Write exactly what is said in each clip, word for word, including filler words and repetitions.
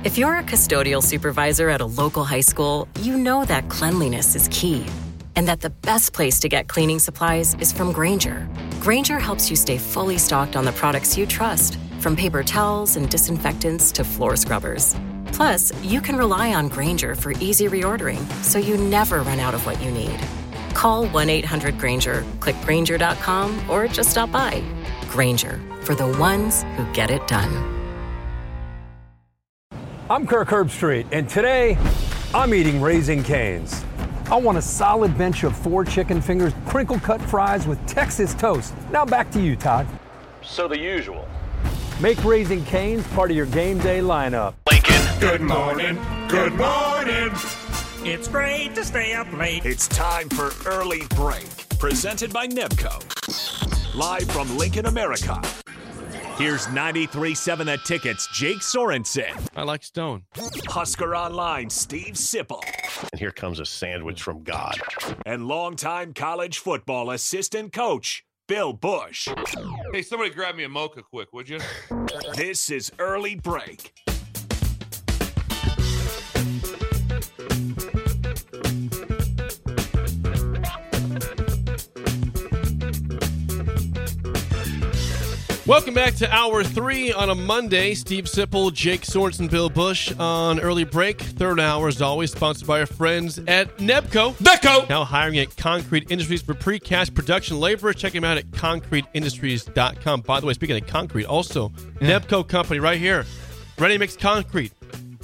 If you're a custodial supervisor at a local high school, you know that cleanliness is key, and that the best place to get cleaning supplies is from Grainger. Grainger helps you stay fully stocked on the products you trust, from paper towels and disinfectants to floor scrubbers. Plus, you can rely on Grainger for easy reordering, so you never run out of what you need. Call one eight hundred Grainger, click Grainger dot com, or just stop by. Grainger, for the ones who get it done. I'm Kirk Herbstreit, and today I'm eating Raising Cane's. I want a solid bench of four chicken fingers, crinkle-cut fries with Texas toast. Now back to you, Todd. So the usual. Make Raising Cane's part of your game day lineup. Lincoln. Good morning. Good morning. It's great to stay up late. It's time for Early Break, presented by Nebco. Live from Lincoln, America. Here's ninety-three point seven The Ticket's Jake Sorensen. I like Stone. Husker Online, Steve Sipple. And here comes a sandwich from God. And longtime college football assistant coach, Bill Bush. Hey, somebody grab me a mocha quick, would you? This is Early Break. Welcome back to Hour three on a Monday. Steve Sipple, Jake Sorensen, Bill Bush on Early Break. Third hour, as always, sponsored by our friends at Nebco. Nebco! Now hiring at Concrete Industries for precast production labor. Check them out at concrete industries dot com. By the way, speaking of concrete, also, yeah. Nebco Company right here. Ready Mix Concrete.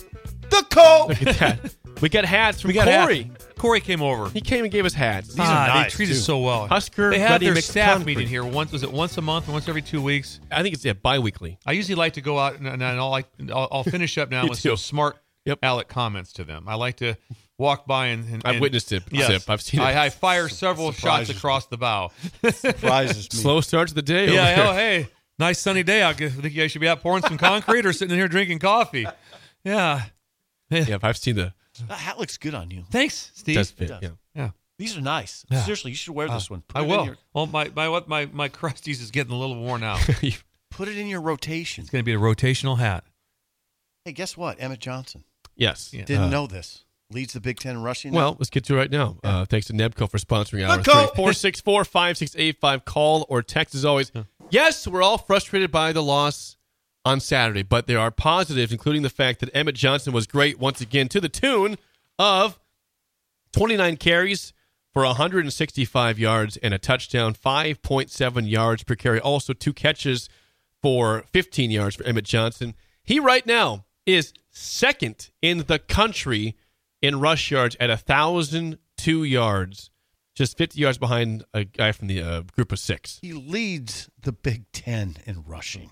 The co! Look at that. We got hats from we got Corey. Hats. Corey came over. He came and gave us hats. These ah, are nice. They treat us so well. Husker, they have their Mix staff Concrete. meeting here. Once was it once a month, or once every two weeks? I think it's yeah, bi-weekly. I usually like to go out and, and I'll like I'll, I'll finish up now with some smart yep. aleck comments to them. I like to walk by and, and I've and, witnessed it. Yes, Zip. I've seen it. I, I fire several shots across the bow. Surprises me. Slow start to the day. Yeah. Over Oh, hey, nice sunny day. I think you guys should be out pouring some concrete or sitting in here drinking coffee. Yeah. Yeah. I've seen the. That hat looks good on you. Thanks, Steve. Does fit. It does. Yeah. Yeah. These are nice. Yeah. Seriously, you should wear this uh, one. Put I will. Your... Well, my my what my my crusties is getting a little worn out. Put it in your rotation. It's going to be a rotational hat. Hey, guess what? Emmett Johnson. Yes. Yeah. Didn't uh, know this. Leads the Big Ten in rushing. Well, now. let's get to it right now. Yeah. Uh, thanks to Nebco for sponsoring Hour Nebco. three. four six four, five six eight five. Call or text as always. Yeah. Yes, we're all frustrated by the loss on Saturday, but there are positives, including the fact that Emmett Johnson was great once again to the tune of twenty-nine carries for one hundred sixty-five yards and a touchdown, five point seven yards per carry. Also, two catches for fifteen yards for Emmett Johnson. He right now is second in the country in rush yards at one thousand two yards, just fifty yards behind a guy from the uh, group of six. He leads the Big Ten in rushing.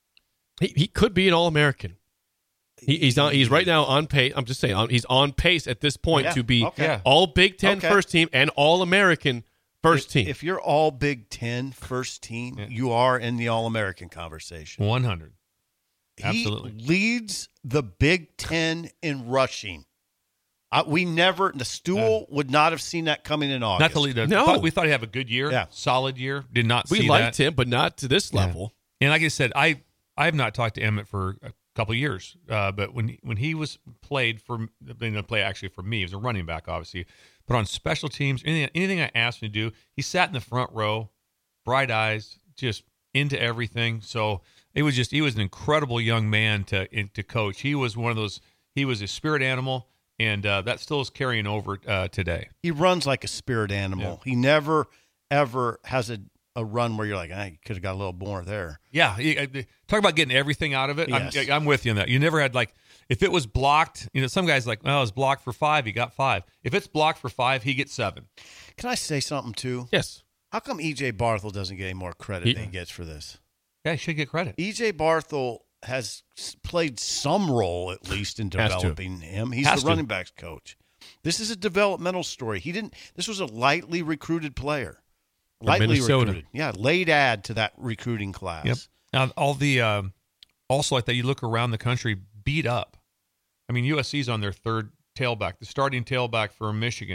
He he could be an All-American. He, he's on. He's right now on pace. I'm just saying, on, he's on pace at this point yeah, to be okay. all Big Ten okay. first team and All American first if, team. If you're all Big Ten first team, yeah. you are in the All American conversation. one hundred. Absolutely. He leads the Big Ten in rushing. Uh, we never, the stool uh, would not have seen that coming in August. Not the leader. No, thought, we thought he'd have a good year, yeah. solid year. Did not. We see liked that. him, but not to this level. Yeah. And like I said, I I have not talked to Emmett for a couple of years, uh, but when when he was played for, going to play actually for me, he was a running back, obviously, but on special teams, anything anything I asked him to do, he sat in the front row, bright eyes, just into everything. So it was just he was an incredible young man to to coach. He was one of those. He was a spirit animal. And uh, that still is carrying over uh, today. He runs like a spirit animal. Yeah. He never, ever has a, a run where you're like, I could have got a little more there. Yeah. He, uh, talk about getting everything out of it. Yes. I'm, I'm with you on that. You never had, like, if it was blocked, you know, some guys like, well, it was blocked for five. He got five. If it's blocked for five, he gets seven. Can I say something, too? Yes. How come E J Barthel doesn't get any more credit he, than he gets for this? Yeah, he should get credit. E J Barthel has played some role, at least, in developing him. He's Has the to. running backs coach. This is a developmental story. He didn't. This was a lightly recruited player. Lightly Minnesota. recruited. Yeah, late add to that recruiting class. Yep. Now, all the um, also like that, you look around the country beat up. I mean, U S C's on their third tailback. The starting tailback for Michigan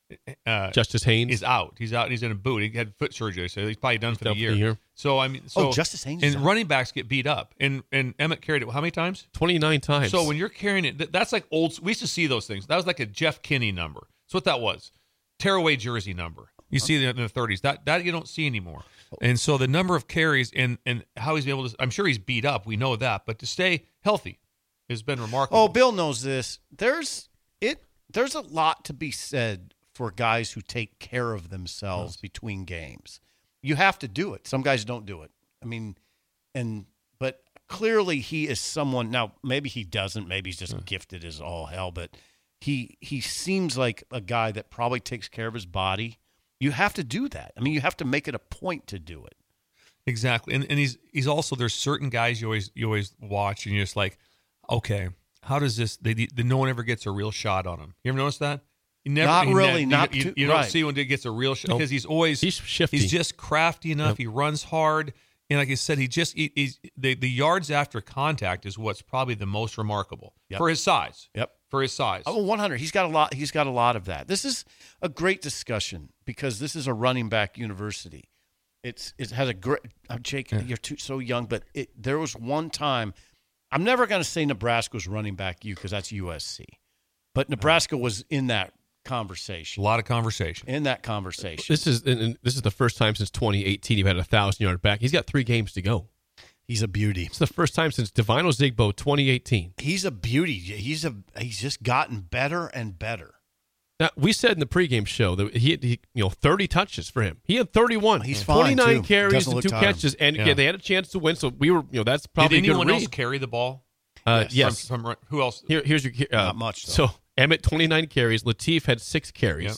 uh, Justice Haynes is out. He's out. And he's in a boot. He had foot surgery, so he's probably done He's for the done for year. the year. So I mean, so Oh, Justice Haynes is and out. running backs get beat up, and and Emmett carried it how many times? twenty-nine times. So when you're carrying it, th- that's like old. We used to see those things. That was like a Jeff Kinney number. That's what that was. Tearaway jersey number. You see that in the thirties. That that you don't see anymore. And so the number of carries and and how he's able to. I'm sure he's beat up. We know that, but to stay healthy has been remarkable. Oh, Bill knows this. There's it. There's a lot to be said for guys who take care of themselves between games. You have to do it. Some guys don't do it. I mean, and but clearly he is someone. Now maybe he doesn't. Maybe he's just gifted as all hell. But he he seems like a guy that probably takes care of his body. You have to do that. I mean, you have to make it a point to do it. Exactly, and and he's he's also there's certain guys you always you always watch and you're just like, okay, how does this? They, they no one ever gets a real shot on him. You ever notice that? You never, Not he really, You, not you, too- you don't right. see when he gets a real shot Nope. because he's always He's shifty. He's just crafty enough. Yep. He runs hard, and like I said, he just he, he's the the yards after contact is what's probably the most remarkable Yep. for his size. Yep. For his size. Oh, one hundred. He's got a lot. He's got a lot of that. This is a great discussion because this is a running back university. It's it has a great. Uh, Jake, you're too so young, but it, there was one time. I'm never going to say Nebraska was running back U because that's U S C, but Nebraska was in that a conversation. lot of conversation. In that conversation, This is and, and this is the first time since twenty eighteen you've had a thousand yard back. He's got three games to go. he's a beauty. It's the first time since Divino Zigbo twenty eighteen. He's a beauty. He's a. He's just gotten better and better. Now, we said in the pregame show that he had he, you know thirty touches for him. He had thirty-one. He's fine, twenty-nine too. carries Doesn't and look two tired. catches, and Yeah. again, they had a chance to win. So we were, you know, that's probably Did a good anyone else read. carry the ball? Uh, yes. From, from, who else? Here, here's your uh, Not much, though. So Emmett twenty-nine carries. Latif had six carries.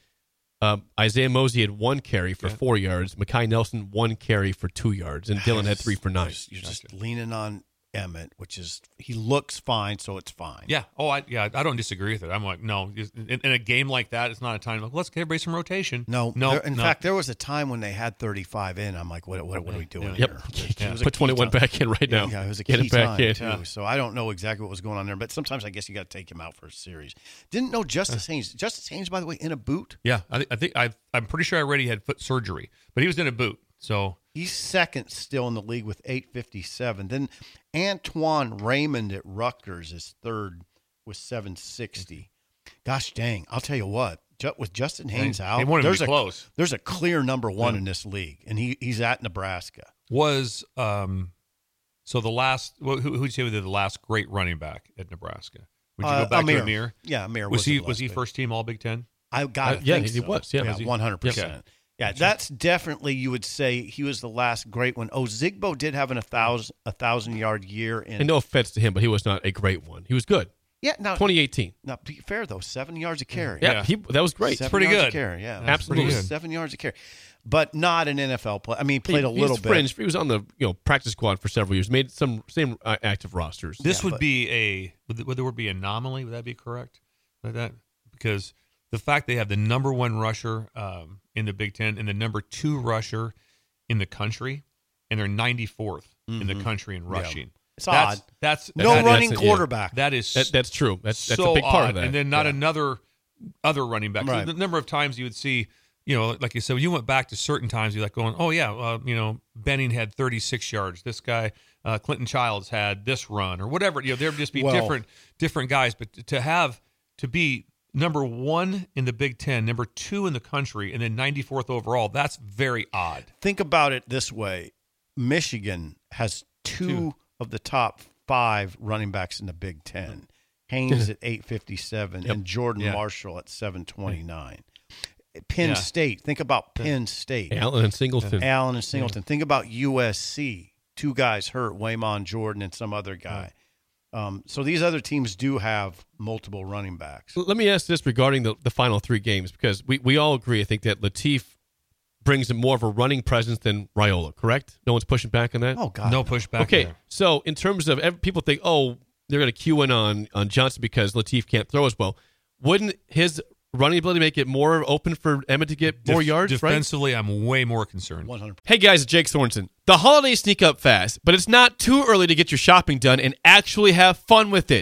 Um, Isaiah Mosey had one carry for Yeah. four yards. Makai Nelson one carry for two yards, and Dylan had three for nine. You're just leaning on Emmett, which is he looks fine, so it's fine. Yeah. Oh, I yeah. I don't disagree with it. I'm like, no. In, in a game like that, it's not a time. Like, let's give everybody some rotation. No, no. there- in no. fact, there was a time when they had thirty-five in. I'm like, what, what, what are we doing Yep. here? It was a Put key twenty-one time. back in right now. Yeah, it was a Get key it back time in. too. Yeah. So I don't know exactly what was going on there, but sometimes I guess you got to take him out for a series. Didn't know Justice Haynes. Justice Haynes, by the way, in a boot. Yeah, I, th- I think I. I'm pretty sure I already had foot surgery, but he was in a boot. So He's second still in the league with eight fifty-seven. Then Antoine Raymond at Rutgers is third with seven sixty. Gosh dang! I'll tell you what. Ju- With Justin Haynes They- out, they wanted him to there's be a close. there's a clear number one in this league, and he he's at Nebraska. was um, so the last. Who who would you say was the last great running back at Nebraska? Would you Uh, go back Amir. to Amir? Yeah, Amir Was, was he the was he last first team All Big Ten? I got Uh, to yeah, think he so. was, yeah. yeah, Was he? one hundred Okay. percent. Yeah, that's definitely you would say he was the last great one. Oh, Zigbo did have an a thousand a thousand yard year in. And no offense to him, but he was not a great one. He was good. yeah, now twenty eighteen. now be fair though, seven yards a carry. Yeah, Yeah. He, that was great. seven pretty yards good. A carry, yeah, Absolutely. It was Pretty good. seven yards a carry, but not an N F L play. I mean, he played He- a little he's bit. fringe. He was on the you know practice squad for several years. Made some same uh, active rosters. This Yeah, would but- be a would, would there would be an anomaly? Would that be correct? Like that because the fact they have the number one rusher um, in the Big Ten and the number two rusher in the country, and they're ninety-fourth in the country in rushing. It's that's, odd. That's No that- running that's- yeah. quarterback. That is That, that's true. That's that's so a big part odd. of that. And then not Yeah. another other running back. Right. The number of times you would see, you know, like you said, you went back to certain times, you're like going, oh yeah, uh, you know, Benning had thirty-six yards. This guy, uh, Clinton Childs had this run or whatever. You know, there would just be Well- different different guys. But to have to be number one in the Big Ten, number two in the country, and then ninety-fourth overall, that's very odd. Think about it this way: Michigan has two, Two. of the top five running backs in the Big Ten. Haynes at eight fifty-seven Yep. and Jordan Yeah. Marshall at seven twenty-nine. Penn Yeah. State. Think about Penn State. Allen and Singleton. Allen and Singleton. Think about U S C. Two guys hurt: Waymon Jordan and some other guy. Um, so these other teams do have multiple running backs. Let me ask this regarding the, the final three games, because we, we all agree, I think, that Latif brings more of a running presence than Raiola, correct? No one's pushing back on that? Oh God, No pushback. okay, there. so in terms of ev- people think, oh, they're going to cue in on, on Johnson because Latif can't throw as well. Wouldn't his running ability make it more open for Emmett to get more Def- yards, right? defensively, I'm way more concerned. one hundred. Hey guys, it's Jake Sorensen. The holidays sneak up fast, but it's not too early to get your shopping done and actually have fun with it.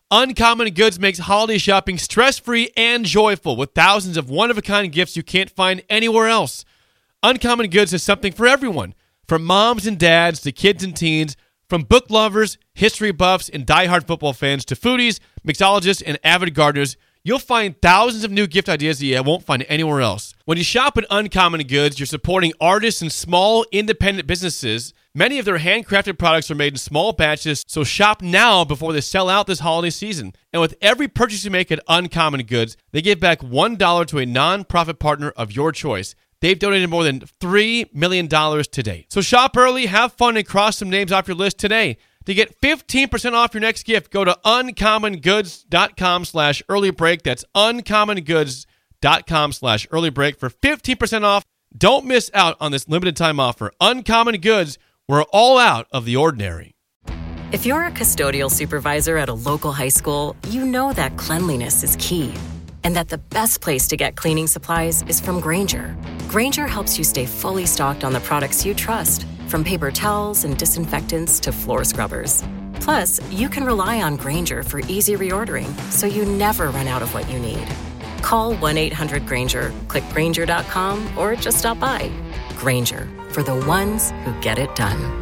Uncommon Goods makes holiday shopping stress-free and joyful with thousands of one-of-a-kind gifts you can't find anywhere else. Uncommon Goods has something for everyone, from moms and dads to kids and teens, from book lovers, history buffs, and diehard football fans to foodies, mixologists, and avid gardeners. You'll find thousands of new gift ideas that you won't find anywhere else. When you shop at Uncommon Goods, you're supporting artists and small, independent businesses. Many of their handcrafted products are made in small batches, so shop now before they sell out this holiday season. And with every purchase you make at Uncommon Goods, they give back one dollar to a nonprofit partner of your choice. They've donated more than three million dollars to date. So shop early, have fun, and cross some names off your list today. To get fifteen percent off your next gift, go to uncommongoods.com slash early break. That's uncommongoods.com slash early break for fifteen percent off. Don't miss out on this limited time offer. Uncommon Goods, we're all out of the ordinary. If you're a custodial supervisor at a local high school, you know that cleanliness is key, and that the best place to get cleaning supplies is from Grainger. Grainger helps you stay fully stocked on the products you trust, from paper towels and disinfectants to floor scrubbers. Plus, you can rely on Grainger for easy reordering, so you never run out of what you need. Call one eight hundred Grainger, click Grainger dot com, or just stop by. Grainger, for the ones who get it done.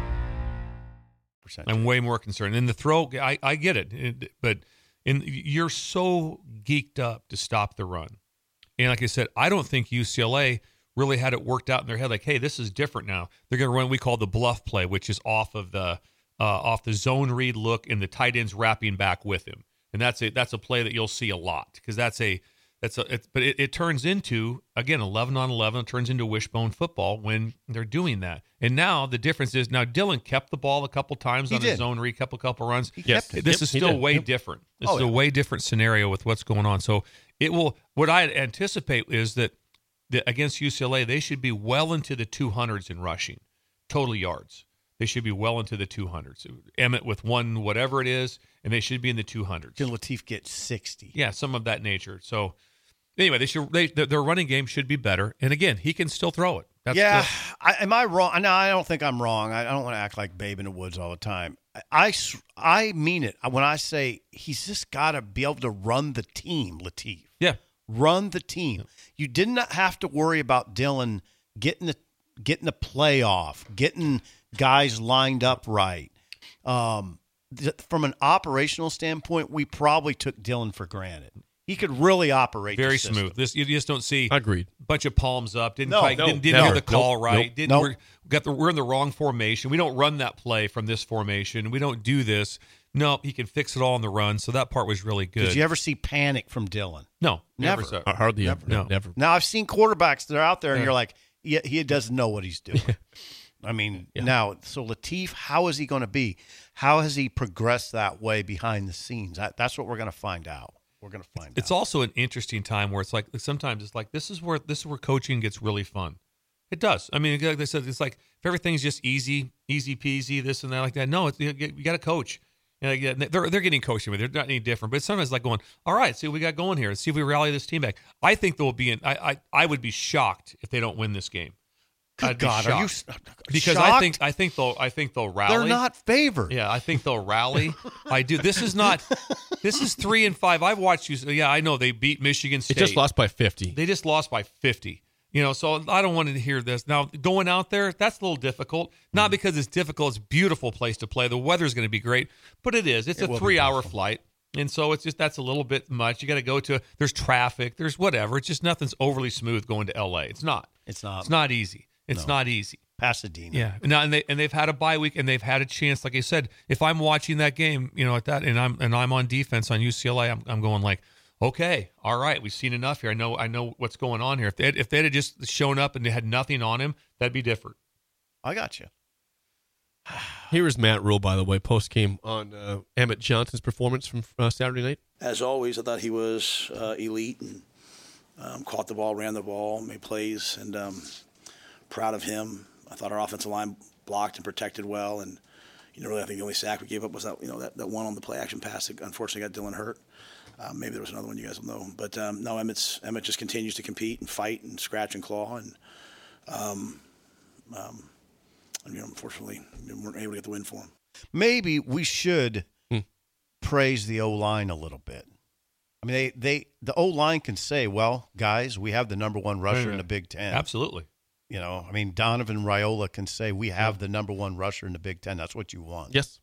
I'm way more concerned. In the throw, I, I get it, it but in, you're so geeked up to stop the run. And like I said, I don't think U C L A really had it worked out in their head. Like, hey, this is different now. They're going to run what we call the bluff play, which is off of the uh, off the zone read look, and the tight end's wrapping back with him. And that's a that's a play that you'll see a lot because that's a that's a. It's, but it, it turns into again eleven on eleven. It turns into wishbone football when they're doing that. And now the difference is now Dylan kept the ball a couple times He on did. his zone read, couple couple runs. He kept it. This Yep, is he still did. way Yep. different. This Oh, is a yeah. way different scenario with what's going on. So it will. What I anticipate is that, that against U C L A, they should be well into the two hundreds in rushing, total yards. They should be well into the two hundreds. Emmett with one, whatever it is, and they should be in the two hundreds. Can Latif get sixty? Yeah, some of that nature. So anyway, they should. They, their, their running game should be better. And again, he can still throw it. That's, yeah, that's- I, am I wrong? No, I don't think I'm wrong. I, I don't want to act like Babe in the Woods all the time. I, I, s- I mean it when I say he's just got to be able to run the team, Latif. yeah. Run the team. You did not have to worry about Dylan getting the getting the playoff, getting guys lined up right. Um, th- from an operational standpoint, we probably took Dylan for granted. He could really operate Very the system. smooth. This you just don't see Agreed. a bunch of palms up. Didn't No, quite, no, didn't, didn't never. hear the call Nope, right. nope. Didn't Nope. we're, got the we're in the wrong formation. We don't run that play from this formation. We don't do this. No, he can fix it all on the run. So that part was really good. Did you ever see panic from Dylan? no, never. Never. saw- Uh, Hardly ever. No. No, never. Now I've seen quarterbacks that are out there, and Yeah. you're like, yeah, he doesn't know what he's doing. I mean, now, so Latif, how is he going to be? How has he progressed that way behind the scenes? That, that's what we're going to find out. We're going to find It's out. also an interesting time where it's like sometimes it's like this is where this is where coaching gets really fun. It does. I mean, like I said, it's like if everything's just easy, easy peasy, this and that like that. No, it's, you, you got to coach. You know, yeah, they're they're getting coaching, but they're not any different. But sometimes like going, all right, see what we got going here. Let's see if we rally this team back. I think there will be an. I I, I would be shocked if they don't win this game. Good I'd be God, are you shocked. s- Because shocked? I think I think they'll I think they'll rally. They're not favored. Yeah, I think they'll rally. I do. This is not. This is three and five. I've watched you. Yeah, I know they beat Michigan They State. just lost by fifty. They just lost by fifty. You know, so I don't want to hear this. Now, going out there, that's a little difficult. Not because it's difficult. It's a beautiful place to play. The weather's going to be great, but it is. It's It a will be three-hour beautiful. flight, and so it's just that's a little bit much. You got to go to. There's traffic. There's whatever. It's just nothing's overly smooth going to L A. It's not. It's not. It's not easy. It's No. not easy. Pasadena. Yeah. Now, and they and they've had a bye week, and they've had a chance. Like I said, if I'm watching that game, you know, at that, and I'm and I'm on defense on U C L A, I'm I'm going like, okay, all right, we've seen enough here. I know I know what's going on here. If they if they'd have just shown up and they had nothing on him, that'd be different. I got you. Here is Matt Rule, by the way, post game on uh, Emmett Johnson's performance from uh, Saturday night. As always, I thought he was uh, elite and um, caught the ball, ran the ball, made plays, and um, proud of him. I thought our offensive line blocked and protected well, and you know, really, I think the only sack we gave up was that you know that, that one on the play action pass that unfortunately got Dylan hurt. Um, maybe there was another one you guys will know, but um, no, Emmett's Emmett just continues to compete and fight and scratch and claw, and um, um, and, you know, unfortunately, we weren't able to get the win for him. Maybe we should Hmm. praise the O-line a little bit. I mean, they, they the O-line can say, well, guys, we have the number one rusher in the Big Ten. Absolutely. You know, I mean, Donovan Raiola can say, we have yeah. the number one rusher in the Big Ten. That's what you want. Yes.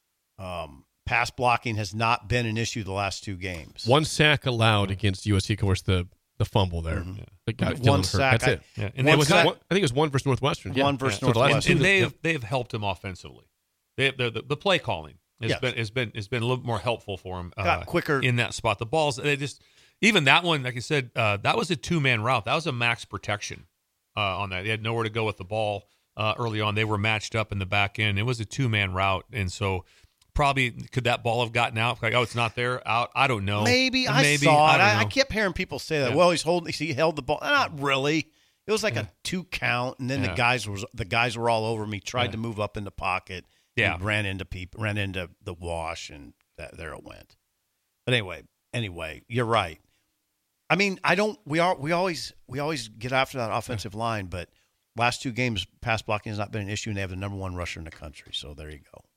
Um, pass blocking has not been an issue the last two games. One sack allowed against U S C, of course, the, the fumble there. Mm-hmm. That got one Dylan sack. Hurt. That's I, it. Yeah. And one it was sack, one, I think it was one versus Northwestern. One yeah. versus yeah. Northwestern. So the and they've, yep. they've helped him offensively. They, the, the, the play calling has yes. been has been has been a little more helpful for him. Got uh, quicker in that spot. The balls, they just even that one, like I said, uh, that was a two man route. That was a max protection uh, on that. They had nowhere to go with the ball uh, early on. They were matched up in the back end. It was a two man route, and so probably could that ball have gotten out? Like, oh, it's not there. Out. I don't know. Maybe I Maybe, saw it. I, I, I kept hearing people say that. Yeah. Well, he's holding. He held the ball. Not really. It was like yeah. a two count, and then yeah. the guys was the guys were all over me. Tried yeah. to move up in the pocket. Yeah, and ran into people, ran into the wash, and that, there it went. But anyway, anyway, you're right. I mean, I don't. We are. We always. We always get after that offensive yeah. line, but last two games, pass blocking has not been an issue, and they have the number one rusher in the country. So there you go.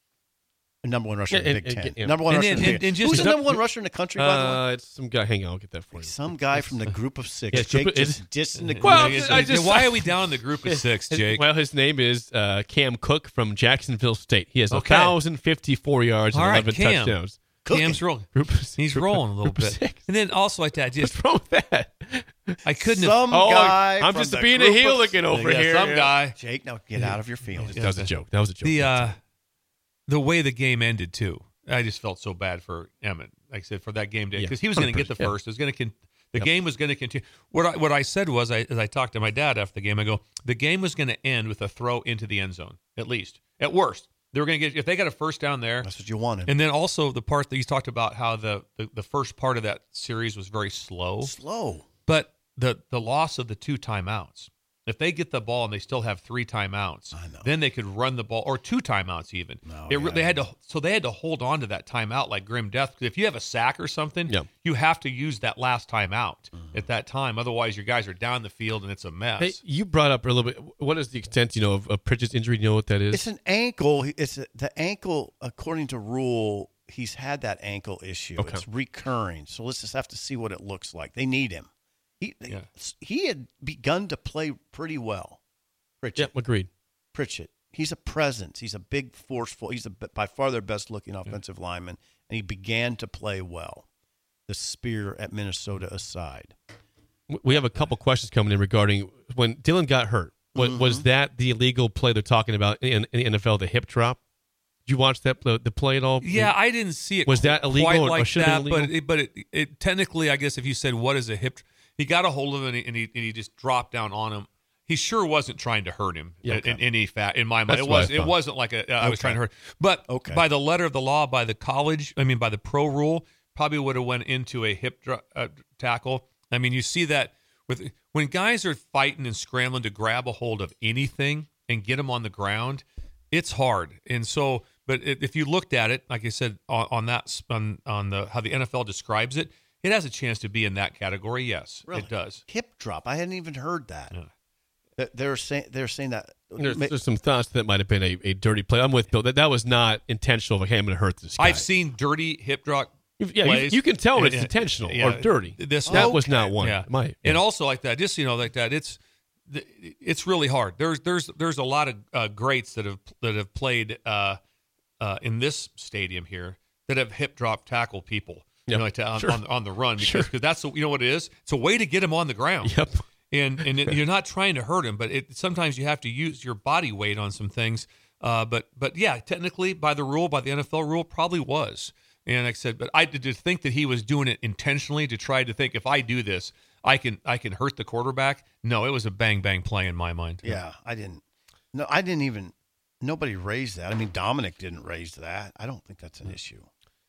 The number one rusher yeah, in the and, Big Ten. And, and, number one and, rusher and, in the and, Big and Ten. just Who's the number one rusher in the country, by the way? Uh, it's some guy. Hang on, I'll get that for you. Some guy from the group of six. Yeah, Jake group, just dissing the group. Well, I just, why are we down in the group of six, Jake? Well, his name is uh, Cam Cook from Jacksonville State. He has okay. one thousand fifty-four yards and All right, eleven Cam. touchdowns. Cam's rolling. Group of, He's group, rolling a little bit. Six. And then also like that, just what's wrong with that? I couldn't some have. Oh, guy I'm from just the being a group heel of, looking over yeah, here. Some yeah. guy. Jake, now get out of your feelings. That was a joke. That was a joke. The uh, the way the game ended too. I just felt so bad for Emmett. Like I said, for that game day, because yeah. he was going to get the first. It was going to con- the yep. game was going to continue. What I, what I said was, I, as I talked to my dad after the game, I go, the game was going to end with a throw into the end zone, at least, at worst. They were going to get if they got a first down there. That's what you wanted. And then also the part that you talked about how the, the, the first part of that series was very slow. Slow. But the the loss of the two timeouts. If they get the ball and they still have three timeouts, then they could run the ball, or two timeouts even. No, it, yeah. They had to, so they had to hold on to that timeout like grim death. Because if you have a sack or something, yeah. you have to use that last timeout mm-hmm. at that time. Otherwise, your guys are down the field and it's a mess. Hey, you brought up a little bit. What is the extent, you know, of, of Pritchett's injury? You know what that is? It's an ankle. It's a, the ankle, according to rule. He's had that ankle issue. Okay. It's recurring. So let's just have to see what it looks like. They need him. He yeah. he had begun to play pretty well. Pritchett. Yeah, agreed. Pritchett. He's a presence. He's a big, forceful. He's a, by far their best-looking offensive yeah. lineman, and he began to play well. The spear at Minnesota aside. We have a couple questions coming in regarding when Dylan got hurt. Was, mm-hmm. was that the illegal play they're talking about in, in the N F L, the hip drop? Did you watch that the, the play at all? Yeah, I didn't see it. Was that illegal quite or, like or should that? it illegal? But it, but it, it technically, I guess, if you said what is a hip, he got a hold of it and he, and he, and he just dropped down on him. He sure wasn't trying to hurt him yeah, okay. in, in any fat in my mind. That's it was. I it wasn't like a, uh, I okay. was trying to hurt. But okay. by the letter of the law, by the college, I mean by the pro rule, probably would have went into a hip dr- uh, tackle. I mean, you see that with when guys are fighting and scrambling to grab a hold of anything and get them on the ground, it's hard. And so, but if you looked at it, like I said, on, on that on on the how the N F L describes it, it has a chance to be in that category. Yes, really? It does. Hip drop. I hadn't even heard that. Yeah. They're saying they're saying that there's, there's some thoughts that might have been a, a dirty play. I'm with Bill. That that was not intentional. Like, hey, I'm going to hurt this guy. I've seen dirty hip drop. Yeah, you, you can tell when it's yeah, intentional yeah, or dirty. This that okay. was not one. Yeah. My, yeah. And also like that, just you know, like that. It's it's really hard. There's there's there's a lot of uh, greats that have that have played uh, uh, in this stadium here that have hip drop tackle people. You yep. know, like to, on, sure. on on the run because sure. cause that's you know what it is. It's a way to get him on the ground. Yep. And and it, you're not trying to hurt him, but it, sometimes you have to use your body weight on some things. Uh, but but yeah, technically by the rule, by the N F L rule, probably was. And like I said, but I did to think that he was doing it intentionally to try to think if I do this, I can I can hurt the quarterback. No, it was a bang bang play in my mind. Yeah, I didn't. No, I didn't even. Nobody raised that. I mean, Dominic didn't raise that. I don't think that's an issue.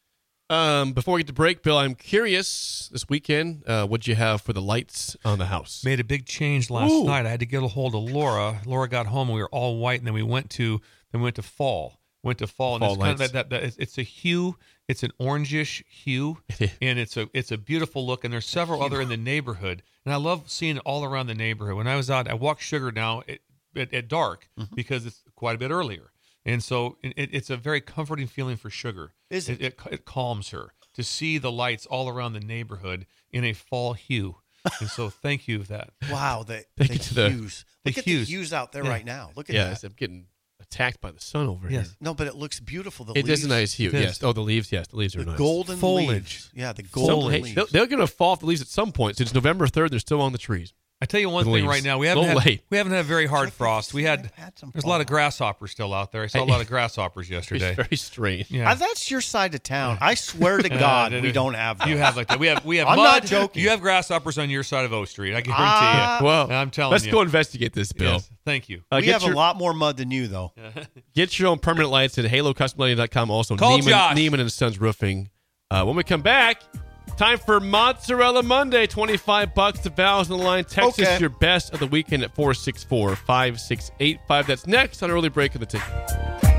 Um, before we get to break, Bill, I'm curious this weekend, uh, what'd you have for the lights on the house? Made a big change last Ooh. night. I had to get a hold of Laura. Laura got home and we were all white, and then we went to then we went to fall. Went to fall, and fall it's kind of that, that, that it's a hue. It's an orangish hue, and it's a it's a beautiful look. And there's several other in the neighborhood, and I love seeing it all around the neighborhood. When I was out, I walked Sugar now at, at, at dark mm-hmm. because it's quite a bit earlier. And so it, it's a very comforting feeling for Sugar. Is it? It, it? It calms her to see the lights all around the neighborhood in a fall hue. And so thank you for that. Wow, the, Thank the you to the- hues. the Look at hues. the hues out there Yeah. right now. Look at Yes, that. I'm getting attacked by the sun over Yes. here. No, but it looks beautiful. The It leaves, is a nice hue. It is. Yes. Oh, the leaves. Yes, the leaves are the nice. golden Foliage. leaves. Yeah, the Some- golden hey, leaves. they're, they're going to fall off the leaves at some point. Since November third, they're still on the trees. I tell you one The thing leaves. right now. We A haven't little had, late. we haven't had a very hard Check frost. this. We had, I've had some there's a lot of fall. grasshoppers still out there. I saw a Hey. lot of grasshoppers yesterday. It's very strange. Yeah. Uh, that's your side of town. I swear to God, Uh, we don't have that. You have like that. We have we have I'm mud. not joking. You have grasshoppers on your side of O Street. I guarantee Ah. you. Well, I'm telling let's you. go investigate this, Bill. Yes, thank you. Uh, we get have your, a lot more mud than you, though. Get your own permanent lights at halo custom lighting dot com. Also, Call Neiman, Josh. Neiman and Sons Roofing. Uh, when we come back, time for Mozzarella Monday. twenty-five bucks to Val's on the line. Text us Okay. your best of the weekend at four six four, five six eight five. That's next on Early Break of the Ticket.